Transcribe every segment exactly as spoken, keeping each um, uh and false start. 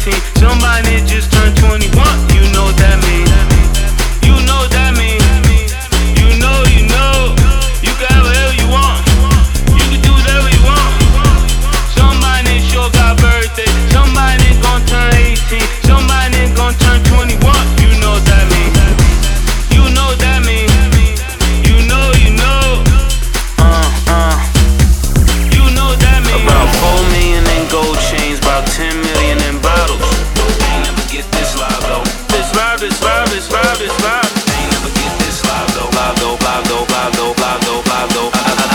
eighteen. Somebody just turned twenty-one. You know what that mean? You know what that mean? You know, you know. You can have whatever you want. You can do whatever you want. Somebody sure got birthday. Somebody gon' turn eighteen. Somebody gon' turn twenty-one. You know what that mean? You know what that mean? You know, you know. Uh, uh. You know what that mean? About four million in gold chains, about ten million in bottles. Ain't never get this live though. This live, this live, this live, this live. Ain't never get this live though. Live though, live though, live though, live though, live though.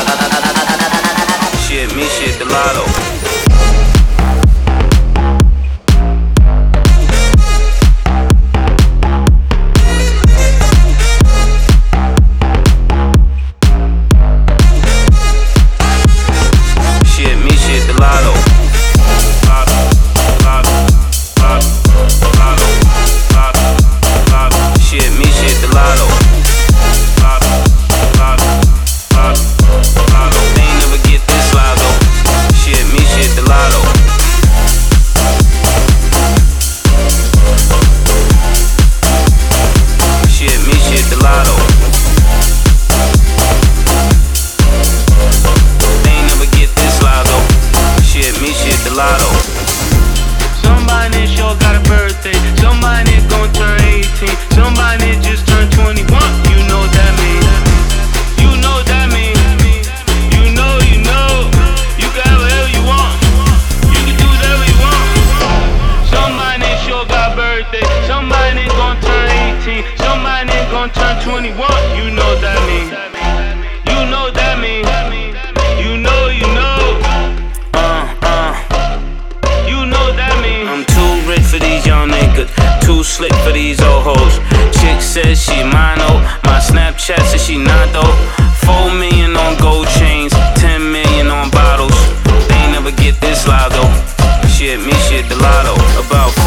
Shit, me shit, the lotto. Somebody sure got a birthday. Somebody gon' turn eighteen. Somebody just turned twenty-one. You know what that mean? You know what that mean? You know, you know. You can have whatever you want. You can do whatever you want. Somebody sure got a birthday. Somebody gon' turn eighteen. Somebody gon' turn twenty-one. You know what that mean? You know what that mean? You know, you know. I'm too rich for these young niggas, too slick for these old hoes. Chick says she mine, oh. My Snapchat says she not though. Four million on gold chains, ten million on bottles. They ain't never get this live though. Shit, me shit, the lotto. About